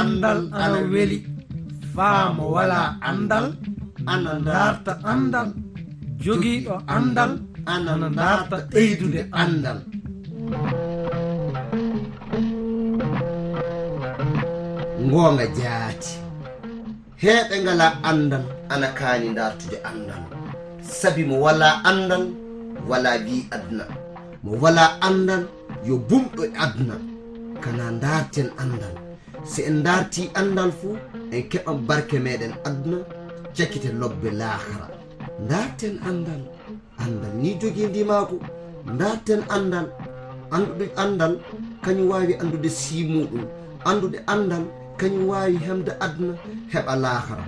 andal ana weli faamo wala andal ana darta andal jogiiɗo andal ana darta ɓeydude andal. Ngoonga jaati heɓe ngala andal ana kaani dartude andal, sabi mo wala andal wala bi adna, mo wala andal yo bumɗo e adna. Kana darten andal, si en darti andal fuu en keɓan barke meɗen adna, cakkite lobbe lahara. Darten andal, andal ni jogii ndimaako. Darten andal, andude andal kañum wawi andude simuɗum, andude andal kañum wawi hemde adna heɓa lahara.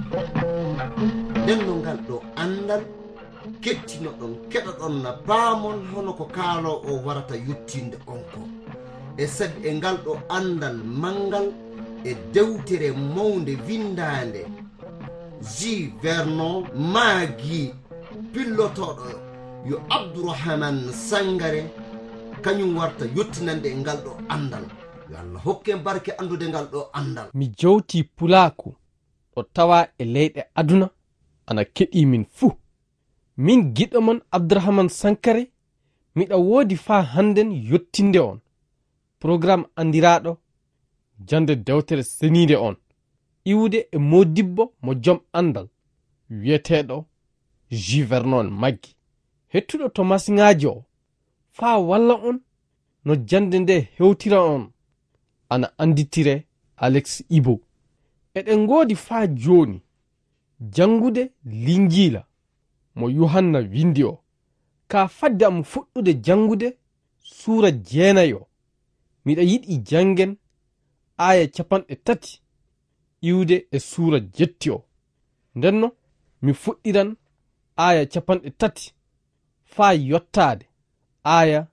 Nden no ngal ɗo andal kettino ɗon keɗa ɗon na paamon hono ko kaalo o warata yettinde on ko. E sabi e ngal ɗo andal mangal e dewtere mawde windande Jules Vernon maagi pillotoɗo yo Abdourahmane Sangare kañum warta yettinande e ngal ɗo andal. Yo Allah hokke barke andude ngal ɗo andal. Mi jowti pulaaku ɗo tawa e leyɗe aduna ana keɗi min fuu. Min giɗo mon Abdourahmane Sankare miɗa woodi faa hannden yettinde on programme andiraɗo jande dewtere senide on, iwde e modibbo mo joom andal wiyeteɗo Jules Vernon maggi. Hettuɗo to masiŋaji o faa walla on no jande nde hewtira on ana anditire Alex Ibo. Eɗen ngoodi faa joni jangude linjila mo Yohanna windi o. Ka fadde am fuɗɗude jangude suura 9 miɗa yiɗi jangen aya 3 iwde e suura 7 ndenno mi fuɗɗiran aya 3 faa yottade aya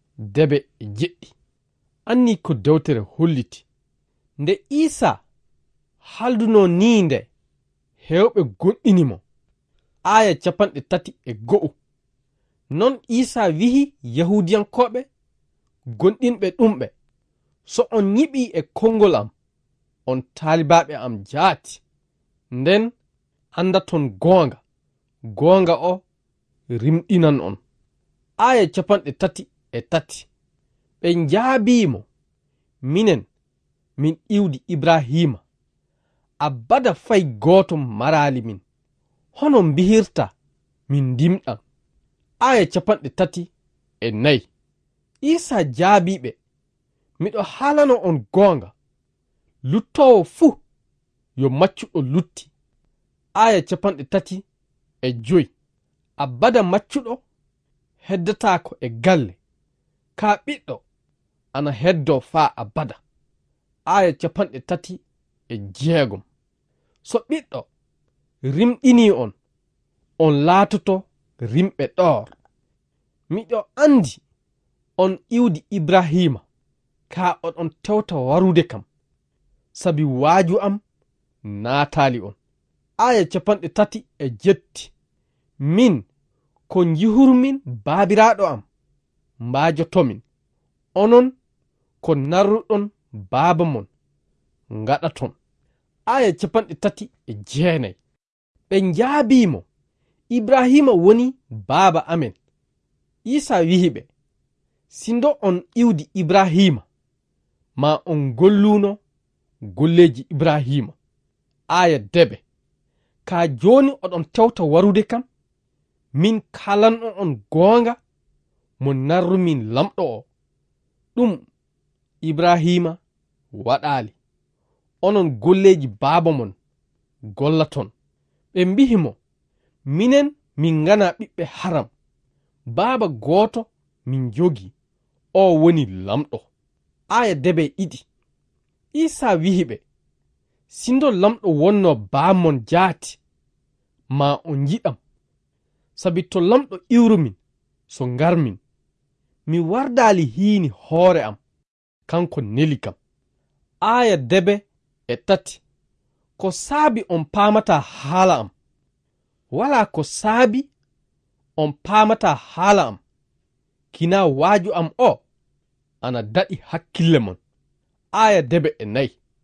9. Anni ko dewtere holliti nde Isa halduno ni nde hewɓe gonɗinimo aya 31. Non Isa wihi yahudiyankoɓe gonɗinɓe ɗumɓe, so on yiɓi e konngol am on taalibaɓe am jaati, nden andaton goonga, goonga o rimɗinan on. aya 33. Ɓe njaabimo minen min iwdi Ibrahima, abada fay gooto marali min, hono mbihirta min ndimɗan. aya 34. Isa jaabiɓe, miɗo haalano on goonga, luttowo fuu yo maccuɗo lutti. aya 35. Abada maccuɗo heddatako e galle, ka ɓiɗɗo ana heddo faa abada. aya 36. So ɓiɗɗo rimɗini on, on laatoto rimɓe ɗoor. Miɗo andi on iwdi Ibrahima, ka oɗon tewta warude kam, sabi waaju am naataali on. aya 37. Min ko jihurmin baabiraɗo am mbaajotomin, onon ko narruɗon baaba mon ngaɗaton. aya 39. Ɓe njaabimo, Ibrahima woni baaba amen. Isa wihiɓe, sindo on iwdi Ibrahima ma on golluno golleji Ibrahima. aya 9. Ka joni oɗon tewta warude kam, min kalanno on goonga mo narrumin lamɗo o, ɗum Ibrahima waɗali, onon golleji baaba mon gollaton. Ɓe mbihimo, minen min gana ɓiɓɓe haram, baaba gooto min jogi, o woni lamɗo. aya 2. Isa wihiɓe, sindo lamɗo wonno baamon jaati, ma on jiɗam, sabi to lamɗo iwrumin so ngarmin, mi wardali hiini hoore am, kanko neli kam. aya 3. Ko saabi on paamata haala am, wala ko saabi on paamata haala am, kina waaju am o ana daɗi hakkille mon. aya 4.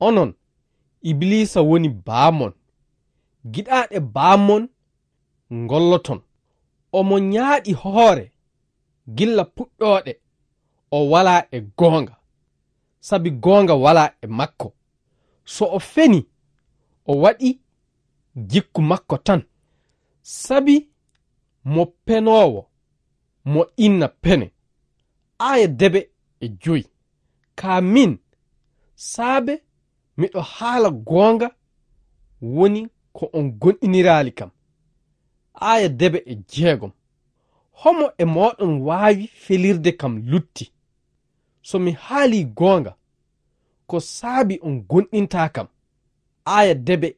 onon iblisa woni baamon giɗaɗe baamon golloton omo nyaaɗi hoore gilla puɗɗoɗe o wala e goonga sabi goonga wala e makko so o feni o waɗi jikku makko tan sabi mo penowo mo inna pene aya 9 ka min saabe miɗo haala goonga woni ko on gonɗinirali kam aya 9 homo e moɗon waawi felirde kam lutti so mi haali goonga ko saabi on gonɗinta kam aya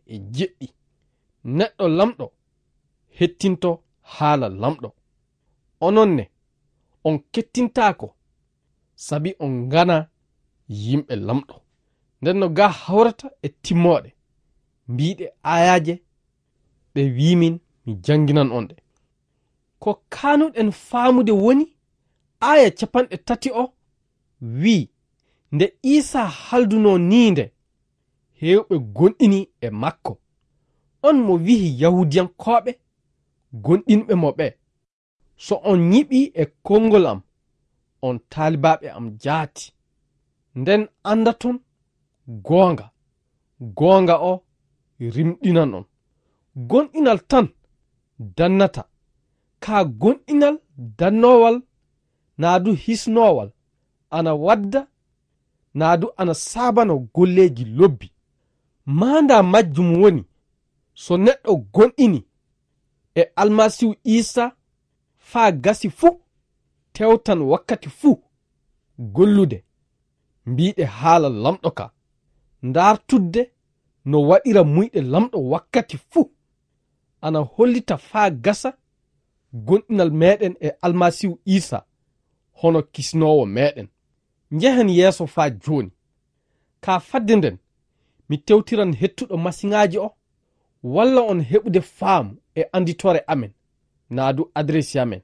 9 neɗɗo lamɗo hettinto haala lamɗo ononne on kettintako sabi on gana yimɓe lamɗo nden no ga hawrata e timmoɗe mbiɗe ayaje ɗe wimin mi janginan on ɗe ko kanuɗen faamude woni aya 30 o wi nde Isa halduno ninde hewɓe gonɗini e makko on mo wihi yahudiyankoɓe gonɗinɓe mo ɓe so on nyiɓi e konngol am on taalibaɓe am jaati nden andaton goonga goonga o rimɗinan on gonɗinal tan dannata ka gonɗinal dannowal naadu hisnowal ana wadda naadu ana saabano golleji lobbi manda majjum woni so neɗɗo gonɗini e almasihu Isa faa gasi fuu tewtan wakkati fuu gollude mbiɗe haala lamɗo ka ndartudde no waɗira muyɗe lamɗo wakkati fuu ana hollita faa gasa gonɗinal meɗen e almasihu Isa hono kisnowo meɗen njehen yeeso faa joni ka fadde nden mi tewtiran hettuɗo masiŋaji o walla on heɓude faamu e anditore amen naadu adresi amen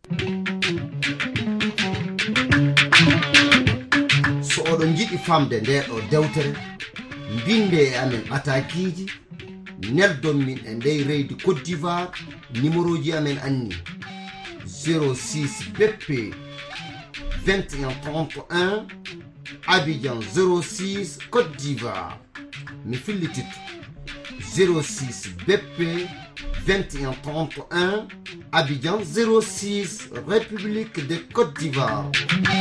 so oɗon jiɗi famde nde ɗo dewtere binde e amen atakiji neldon min e ndey reydi Côte d'Ivoire numéro ji amen anni 06 BP 2131 Abidjan 06 Côte d'Ivoire mi fillititto 06 BP 2131 Abidjan 06 République de Côte d'Ivoire.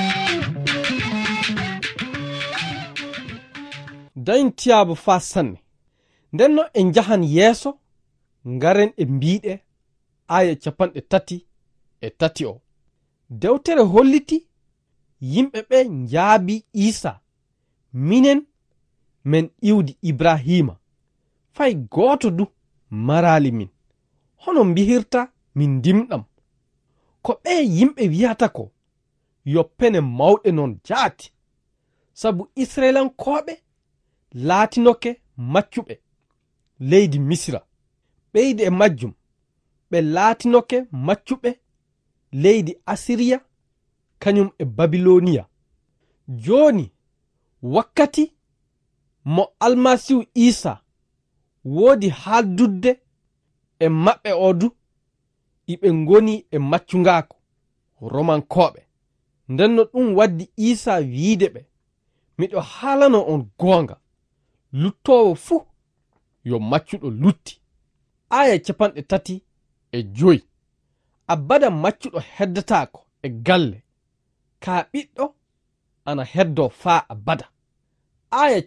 dayin tiyaabu faa sanne nden no en jahan yeeso ngaren e mbiɗe aya 33 o dewtere holliti yimɓe ɓe njaabi Isa minen men iwdi Ibrahima fay gooto du marali min hono mbihirta min dimɗam ko ɓe yimɓe wiyata ko yo pene mawɗe non jaati sabu Israelankoɓe laatinoke maccuɓe leydi Misra ɓeydi e majjum ɓe laatinoke maccuɓe leydi Asiriya kañum e Babiloniya joni wakkati mo almasihu Isa woodi haaldudde e maɓɓe o du iɓe ngoni e maccungako romankoɓe nden no ɗum waddi Isa wiide ɓe miɗo haalano on goonga luttowo fuu yo maccuɗo lutti aya 35 abada maccuɗo heddatako e galle ka ɓiɗɗo ana heddo faa abada aya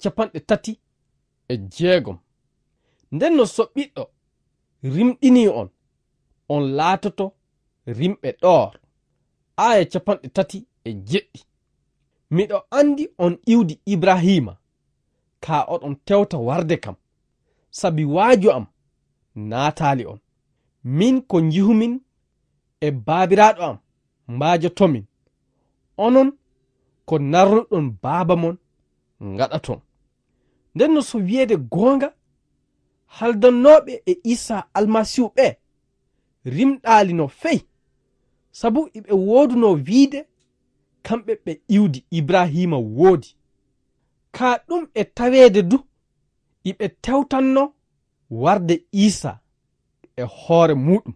36 nden no so ɓiɗɗo rimɗini on laatoto rimɓe ɗoor aya 37 miɗo andi on iwdi Ibrahima ka oɗon tewta warde kam sabi waaju am naataali on min ko jihumin e baabiraaɗo am mbaajotomin onon ko narruɗon baaba mon ngaɗaton nden no so wiyeede goonga haldannoɓe e Isa almasihu ɓe rimɗaali no fey sabu iɓe wooduno wiide kamɓe ɓe iwdi Ibrahima woodi ka ɗum e taweede du iɓe tewtanno warde Isa e hoore muɗum.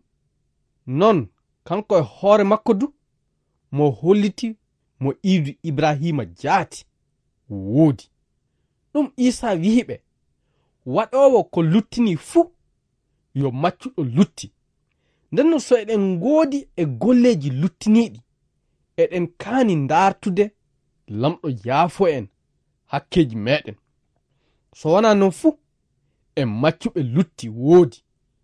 Non kanko e hoore makko du mo holliti mo iidu Ibrahima jaati woodi. ɗum Isa wi'iɓe waɗowo ko luttini fuu yo maccuɗo lutti. nden no so eɗen ngoodi e golleji luttiniɗi eɗen kaani dartude lamɗo yaafo en hakkeji meɗen. so wona non fuu en maccuɓe lutti woodi.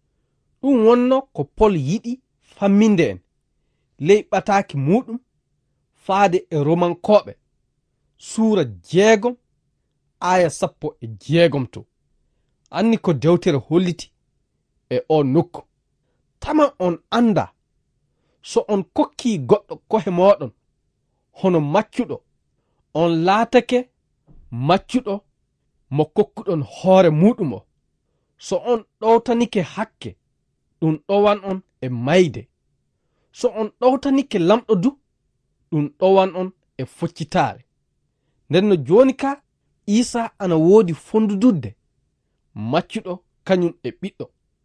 ɗum wonno ko Pol yiɗi famminde en ley ɓataaki muɗum faade e Romankoɓe suura 6 aya 16 to. anni ko dewtere holliti e o nokku. Tama on anda so on kokki goɗɗo kohe moɗon hono maccuɗo, on laatake maccuɗo mo kokkuɗon hoore muɗum o. so on ɗowtanike hakke, ɗum ɗowan on e mayde. so on ɗowtanike lamɗo du, ɗum ɗowan on e foccitaare. nden no joni ka Isa ana woodi fondudurde maccuɗo kañum e ɓiɗɗo.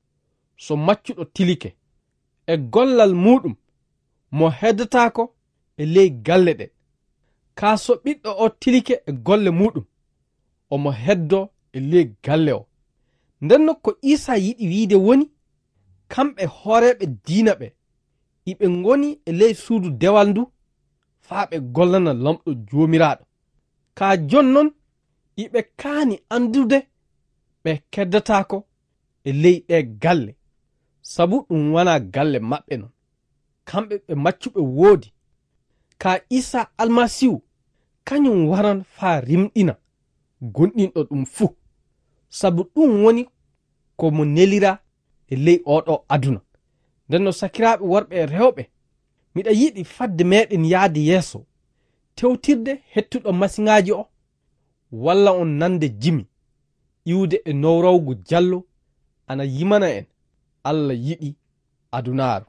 so maccuɗo tilike e gollal muɗum mo heddatako e ley galle ɗe, ka so ɓiɗɗo o tilike e golle muɗum omo heddo e ley galle o. ndenno ko Isa yiɗi wiide woni kamɓe hooreɓe diina ɓe iɓe ngoni e ley suudu dewal ndu faa ɓe gollana lamɗo joomiraɗo. ka jonnon iɓe kaani andude ɓe keddatako e ley ɗe galle, sabu ɗum wona galle maɓɓe non. kamɓe ɓe maccuɓe woodi. ka Isa almasihu kañum waran faa rimɗina gonɗinɗo ɗum fuu, sabu ɗum woni ko mo nelira e ley oɗo aduna. nden no sakiraaɓe worɓe e rewɓe, miɗa yiɗi fadde meɗen yaade yeeso tewtirde hettuɗo masiŋaaji o, walla on nande jimi iwde e nowrawgu jallo ana yimana en Allah yiɗi adunaaru.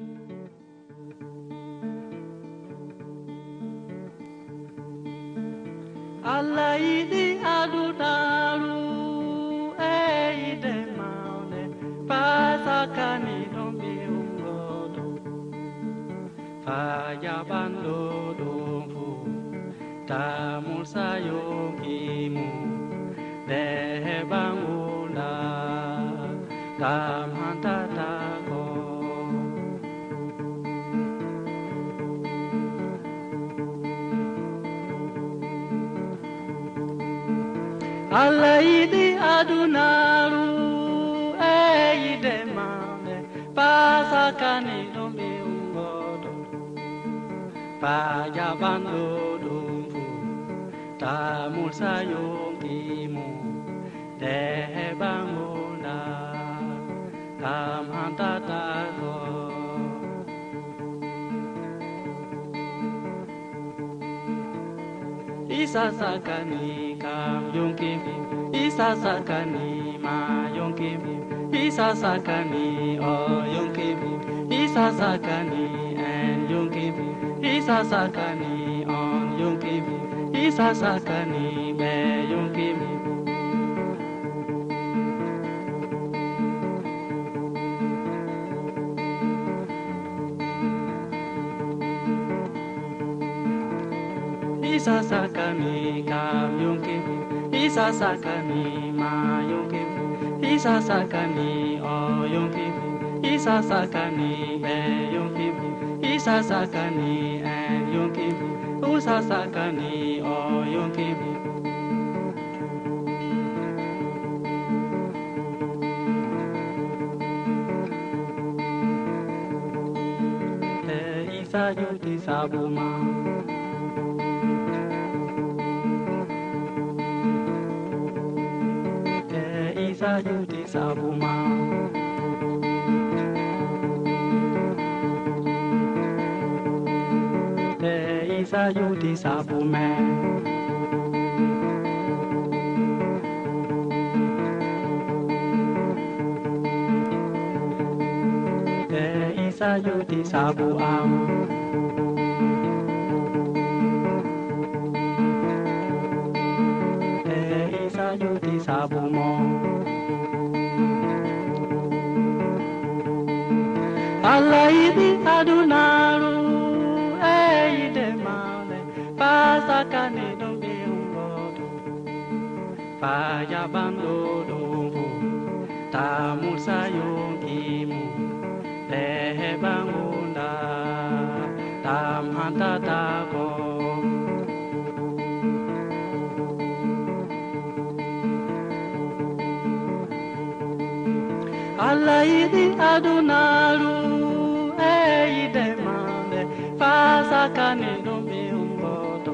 Allah yiɗi adunaaru eyide mawne pasakani ɗon ɓiyungoɗo fajaɓanɗo ɗum fuu tamulsa yonkimu nde heɓangunda tam hantatako. Allah yiɗi adunaaru eyide mawne pasakani ɗum ɓiyungoɗo fajaɓanɗo ɗum fuu tamulsa yonkimu nde heɓangunda tam hantatako. Isa sakani kam yonkim, Isa sakani ma yonkim, Isa sakani o yonkim, Isa sakani en yonkim, Isa sakani on yonkim, Isa sakani be yonkim. Isa sakani kam yonkim, Isa sakani ma yonkim, Isa sakani o yonkim, Isa sakani be yonkim, Isa sakani en yonkim, Isa sakani o yonkim. Isa yuti sabuma Isa yuti sabuma Isa yuti sabume Isa yuti sabuam Isa yuti sabuam sabu mo Allah yiɗi adunaru eyide mawle fasakane ɗum ɓiyungoto fa jaɓanɗo ɗum fu ta musa yonkimu ɓe heɓa ngunda tam hantatako Allah yiɗi adunaru eyide mawle fasakane ɗum ɓiyungoto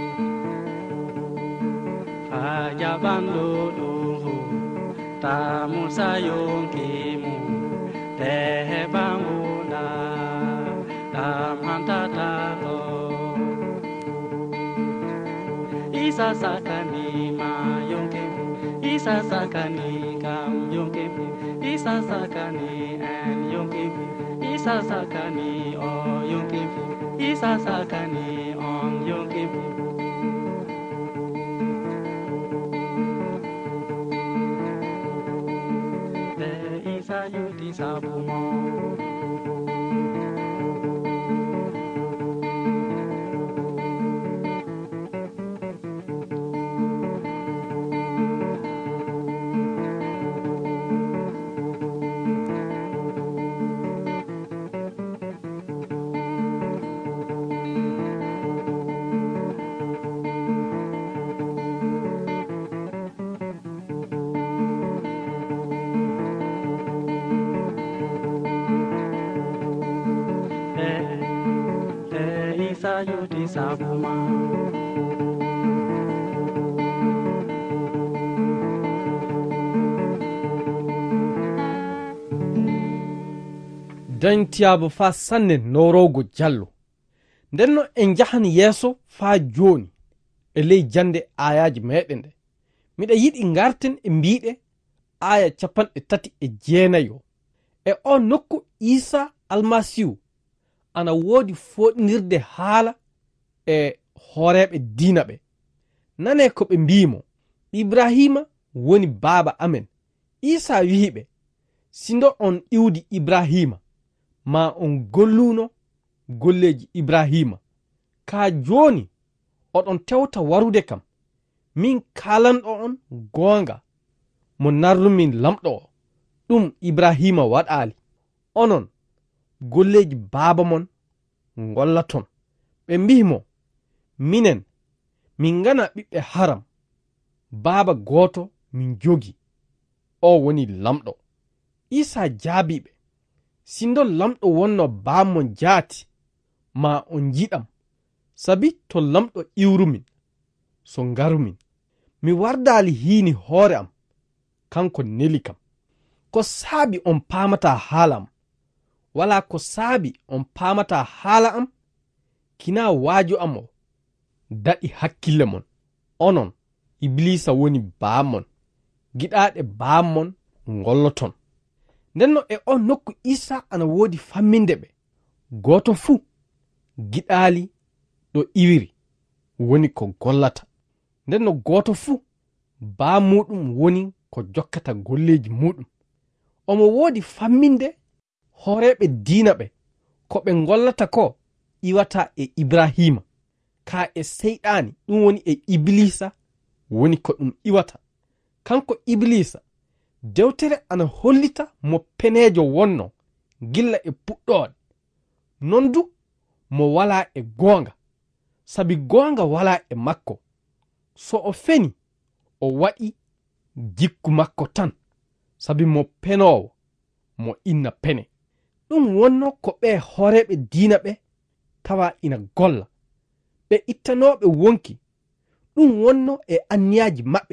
fa jaɓanɗo ɗum fu ta musa yonkimu te heɓa ngunda tam hantatako isa sakani ma yonkimu isa sakani kam yonkimu isa sakani en yonkimu isa sakani o yonkimu isa sakani on yonkimu be isa yuti sabu mo isa yuti sabu ma dañtiyaabu faa sanne norogo jallo ndenno en jahan yeeso faa jooni e ley jande ayaji meɗen nde miɗa yiɗi garten e mbiɗe aya 39 e o nokku isa almasihu ana woodi foɗinirde haala e hooreɓe diina ɓe nane ko ɓe mbimo ibrahima woni baaba amen isa wi'iɓe sindo on iwdi ibrahima ma on golluno golleji ibrahima ka joni oɗon tewta warude kam min kalanɗo on goonga mo narrumin lamɗo o ɗum ibrahima waɗali onon golleji baaba mon gollaton ɓe mbimo minen min gana ɓiɓɓe haram baaba goto min jogi o woni lamɗo isa jaabiɓe sindo lamɗo wonno baamon jaati ma on jiɗam sabi to lamɗo iwrumin so ngarumin mi wardali hiini hoore am kanko neli kam ko saabi on paamata haala am wala ko saabi on paamata haala am kina waajo am o daɗi hakkille mon onon iblisa woni baamon giɗaɗe baamon golloton ndenno e on nokku isa ana woodi famminde ɓe goto fuu giɗaali ɗo iwiri woni ko gollata ndenno goto fuu baa muɗum woni ko jokkata golleji muɗum omo woodi famminde hooreɓe diina ɓe ko ɓe gollata ko iwata e ibrahima ka e seyɗani ɗum woni e iblisa woni ko ɗum iwata kanko iblisa dewtere ana hollita mo penejo wonno gilla e puɗɗoɗe non du mo wala e goonga sabi goonga wala e makko so o feni o waɗi jikku makko tan sabi mo penowo mo inna pene ɗum wonno ko ɓe hooreɓe diina ɓe tawa ina golla ɓe ittanoɓe wonki ɗum wonno e anniyaji maɓɓe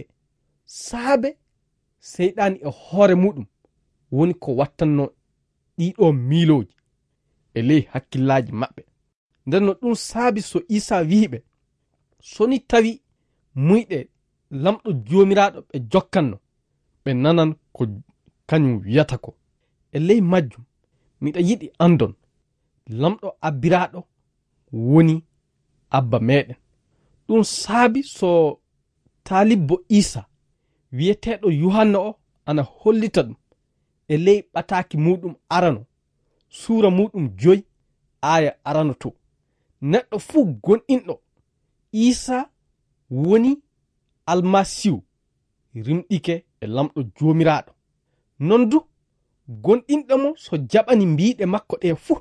saabe seyɗani e hoore muɗum woni ko wattanno ɗiɗo miiloji e ley hakkillaji maɓɓe ndenno ɗum saabi so isa wi'iɓe soni tawi muyɗe lamɗo jomiraɗo ɓe jokkanno ɓe nanan ko kañum wiyata ko e ley majjum miɗa yiɗi andon lamɗo abbiraɗo woni abba meɗen ɗum saabi so talibbo isa wiyeteɗo yuhanna o ana hollita ɗum e ley ɓataki muɗum arano suura muɗum 5 aya arano to. Neɗɗo fuu gonɗinɗo isa woni almasihu rimɗike e lamɗo jomiraɗo. Non du gonɗinɗo mo so jaɓani mbiɗe makko ɗe fuu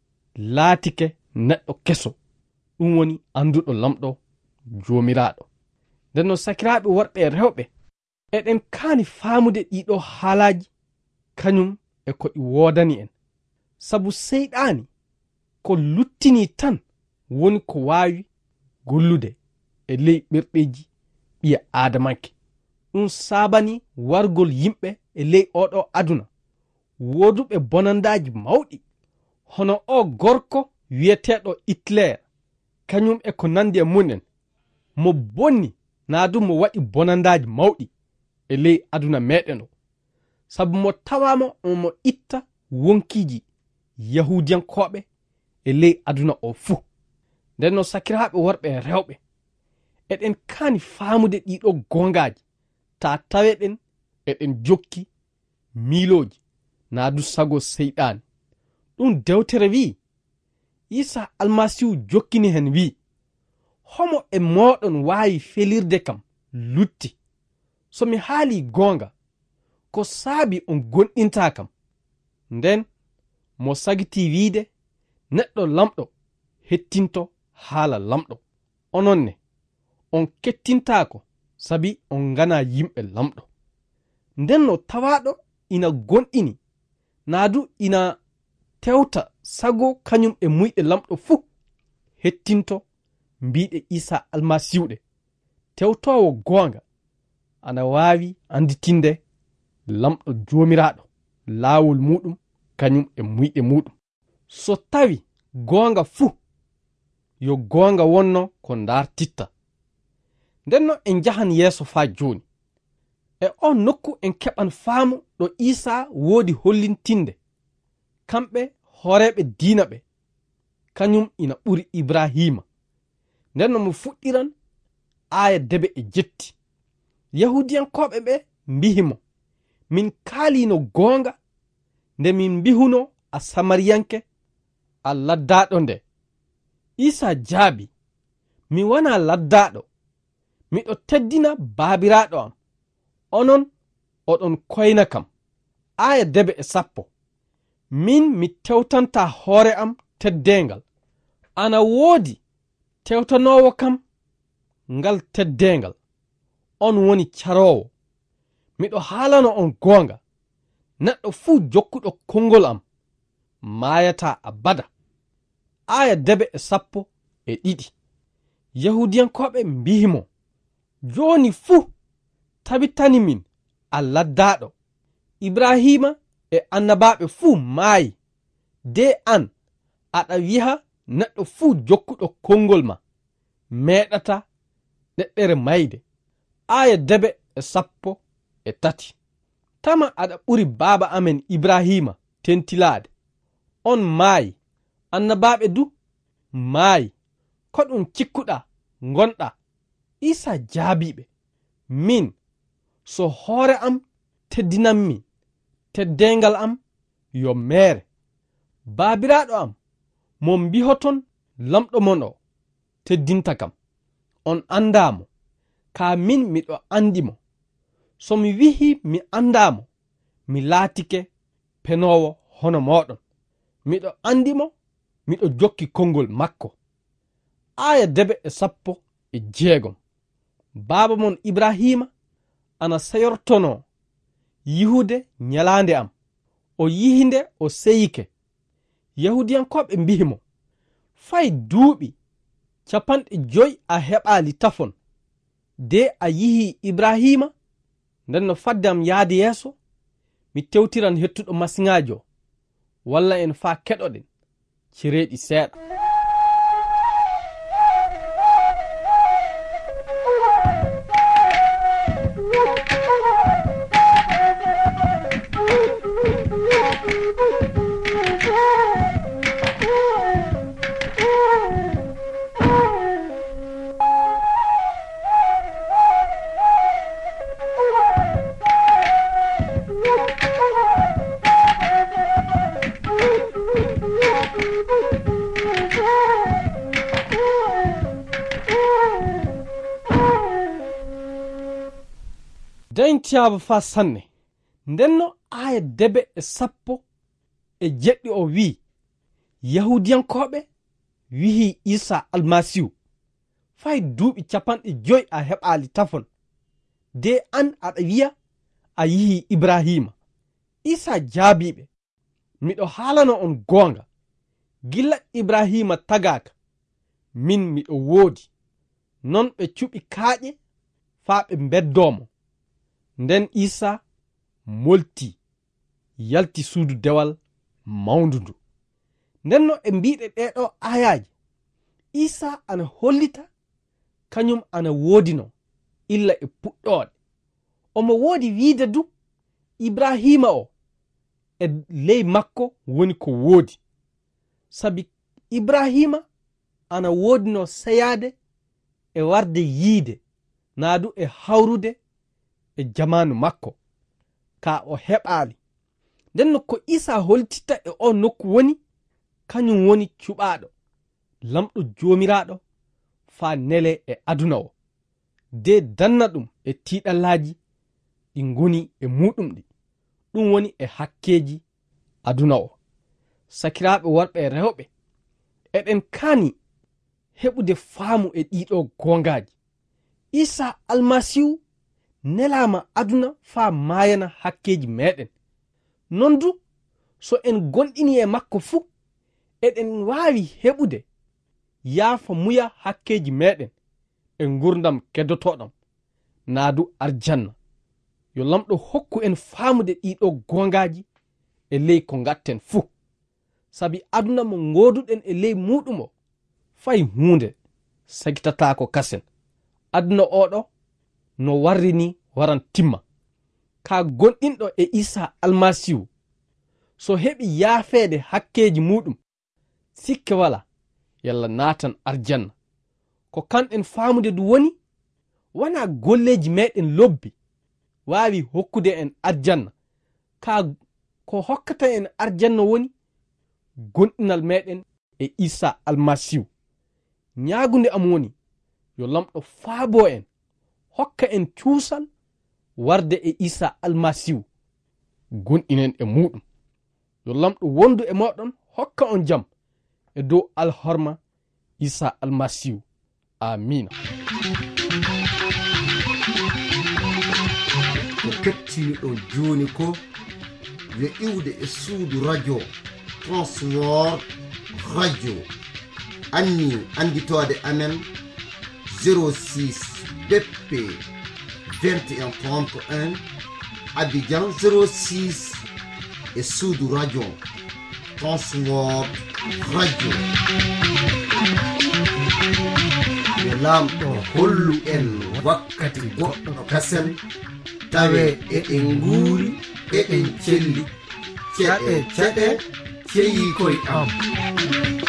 laatike neɗɗo keso, ɗum woni anduɗo lamɗo jomiraɗo. nden no sakiraɓe worɓe e rewɓe eɗen kaani faamude ɗiɗo haalaji kañum e ko ɗi woodani en, sabu seyɗaani ko luttini tan woni ko waawi gollude e ley ɓerɗeji ɓiya aadamanke. ɗum saabani wargol yimɓe e ley oɗo aduna wooduɓe bonandaji mawɗi hono o gorko wiyeteɗo Hitler, kañum e ko nandi e munen mo bonni naa du mo waɗi bonandaji mawɗi e ley aduna meɗen o, sabu mo tawama omo itta wonkiji yahudiyankoɓe e ley aduna o fuu. nden no sakiraɓe worɓe e rewɓe eɗen kaani faamude ɗiɗo gongaji ta taweɗen eɗen jokki miiloji naa du sago seyɗani. ɗum dewtere wi isa almasihu jokkini hen wi homo e moɗon waawi felirde kam lutti. so mi haali gonga ko saabi on gonɗinta kam. nden mo sagiti wiide neɗɗo lamɗo hettinto haala lamɗo, ononne on kettintako sabi on gana yimɓe lamɗo. nden no tawaɗo ina gonɗini naa du ina tewta sago kañum e muyɗe lamɗo fuu hettinto mbiɗe isa almasihuɗe. tewtowo gonga ana waawi anditinde lamɗo jomiraɗo laawol muɗum kañum e muyɗe muɗum. so tawi gonga fuu yo gonga wonno ko dartitta. ndenno en jahan yeeso faa joni e on nokku en keɓan faamu ɗo isa woodi hollintinde kamɓe horeɓe diina ɓe kañum ina ɓuri ibrahima. ndenno mo fuɗɗiran aya 9 yahudiyankoɓe ɓe mbihimo min kaalino gonga nde min mbihuno a samariyanke a laddaɗo nde. isa jaabi mi wana laddaɗo, miɗo teddina baabiraɗo am, onon oɗon koyna kam. aya 10 min mi tewtanta hoore am teddengal, ana woodi tewtanowo kam ngal teddengal, on woni carowo. miɗo haalano on gonga, neɗɗo fuu jokkuɗo konngol am maayata abada. aya 12 yahudiyankoɓe mbihimo joni fuu tabitani min a laddaɗo, ibrahima e annabaɓe fuu maayi, de an aɗa wiha neɗɗo fuu jokkuɗo konngol ma meɗata ɗeɗɗere mayde. aya 13 tama aɗa ɓuri baaba amen ibrahima tentilaade, on maayi, annabaɓe du maayi, ko ɗum cikkuɗa gonɗa? isa jaabiɓe min so hoore am teddinanmi teddengal am yo meere, baabiraɗo am mo mbihoton lamɗo mon o teddinta kam. on andamo ka min miɗo andimo. so mi wihi mi andamo mi laatike penowo hono moɗon. miɗo andimo, miɗo jokki konngol makko. aya 16 baaba mon ibrahima ana sayortono yihude nyalande am, o yihinde o seyike. yahudiyankoɓe mbihimo fay duuɓi 50 a heɓali tafon de a yihi ibrahima. nden no fadde am yaade yeeso mi tewtiran hettuɗo masiŋajo walla en faa keɗoɗen cireeɗi seeɗa. dañtiyaaba fa sanne ndenno aya 9:10 o wi yahudiyankoɓe wihi isa almasihu fay duuɓi 50 a heɓali tafon de an aɗa wiya a yihi ibrahima. isa jaabiɓe miɗo haalano on goonga gilla ibrahima tagaka min miɗo woodi. non ɓe cuɓi kaaƴe faa ɓe beddomo. nden isa molti yalti suudu dewal mawndu ndu. ndenno e mbiɗe ɗeɗo ayaji isa ana hollita kañum ana woodino illa e puɗɗoɗe. omo woodi wiide du ibrahima o e ley makko woni ko woodi, sabi ibrahima ana woodino seyade e warde yiide naadu e hawrude e jamanu makko ka o heɓaali. ndenno ko isa holtitta e o nokku woni kañum woni cuɓaɗo lamɗo joomiraɗo faa nele e aduna o de danna ɗum e tiiɗallaji ɗi ngoni e muɗum ɗi. ɗum woni e hakkeji aduna o. sakiraaɓe worɓe e rewɓe, eɗen kaani heɓude faamu e ɗiɗo gongaji. isa almasihu nelama aduna faa mayana hakkeji meɗen. non du so en gonɗini e makko fuu eɗen waawi heɓude yaafa muya hakkeji meɗen e gurdam keddotoɗam naadu arjanna. yo lamɗo hokku en faamude ɗiɗo gongaji e ley ko gatten fuu, sabi aduna mo ngoduɗen e ley muɗum o fay hunde sagitatako kasen. aduna oɗo no warrini waran timma. ka gonɗinɗo e isa almasihu so heɓi yaafeede hakkeji muɗum sikke wala yalla naatan arjanna. ko kanɗen faamude du woni wana golleji meɗen lobbi waawi hokkude en arjanna. ka ko hokkata en arjanna woni gonɗinal meɗen e isa almasihu. ñaagunde am woni yo lamɗo faabo en hokka en cuusal warde e isa almasihu gonɗinen e muɗum. yo lamɗo wondu e moɗon hokka on jam e dow alhorma isa almasihu. amina. ko kettiniɗo joni ko yo iwde e suudu radio transworld radio anni anditode amen 06 BP 2131 Abidjan 06 e suudu radio transworld radio. yo lamɗo hollu en wakkati goɗɗo kasen tawe eɗen nguuri eɗen celli ceɗe ceɗe ceyi koye am.